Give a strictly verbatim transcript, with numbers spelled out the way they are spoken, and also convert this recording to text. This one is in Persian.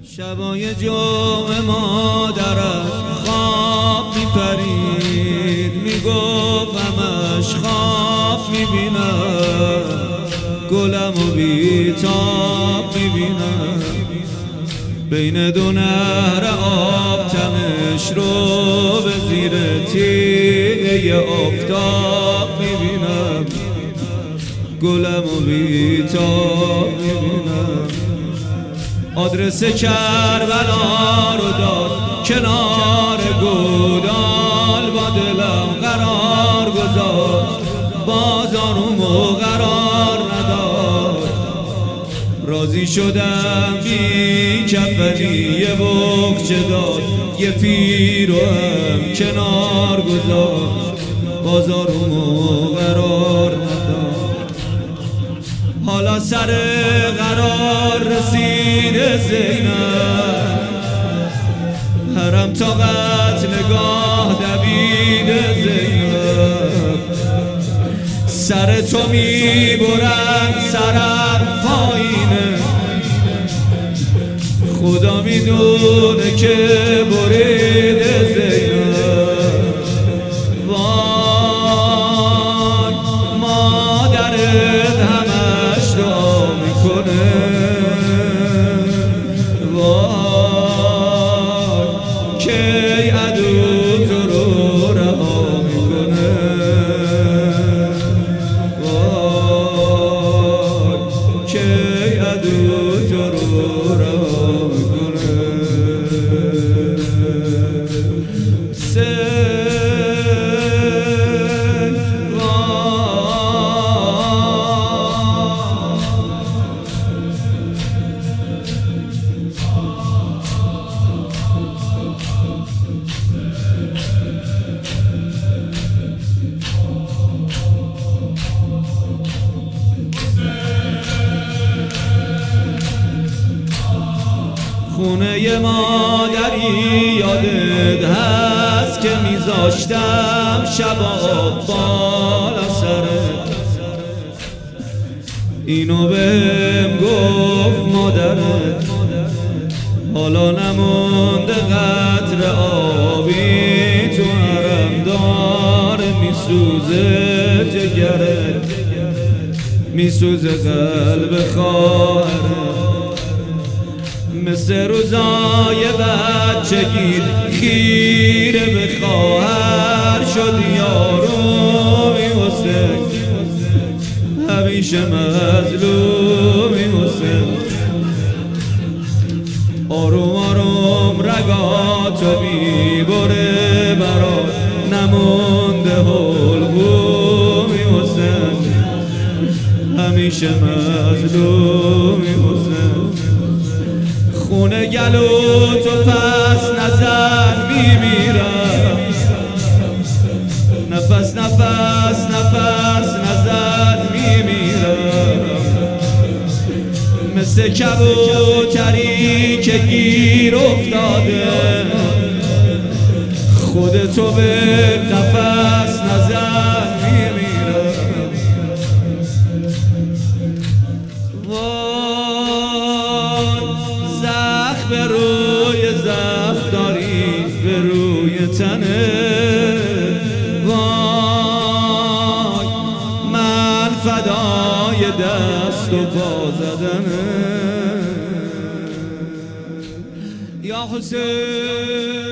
شبای جمعه مادر از خواب میپرید، میگفت همش خواب میبینم، گلم و بیتاب میبینم، بین دو نهر آب تمش رو به زیر تیغه آفتاب میبینم، گلم و بیتاب میبینم. آدرس کربلا رو داد کنار گودال، با دلم قرار گذاشت بازارمو قرار نداد. راضی شدم بی کفنی یه بغچه داد، یه پیر رو هم کنار گذاشت بازارمو قرار نداد. حالا سر قرار رسیده زینب، حرم تا قتلگاه دویده زینب، سر تو میبرن سرم پایینه، خدا میدونه که بریده زینب. وای مادرت همش دعا میکنه، وای کی عدو تو رو رها میکنه، وای کی عدو تو رو رها میکنه. خونه مادری یادت هست که میذاشتم شبا بالا سرت، اینو بهم گفت مادرت، حالا نمونده قطره آبی تو حرم، داره میسوزه جگرت، میسوزه قلب خواهرت، مثل روزای بچگی خیره به خواهر شد یارومی حسین، همیشه مظلومی حسین. آروم آروم رگاتو میبره برات، نمونده حلقومی حسین، همیشه مظلومی حسین. خونه گلو تو پس نزن میمیرم، نفس نفس نفس نزن میمیرم، مثل کبوتری که گیر افتاده، خودتو به نفس نزن میمیرم. به روی زخم داری به روی تنه، وای من فدای دست و پا زدنه یا حسین.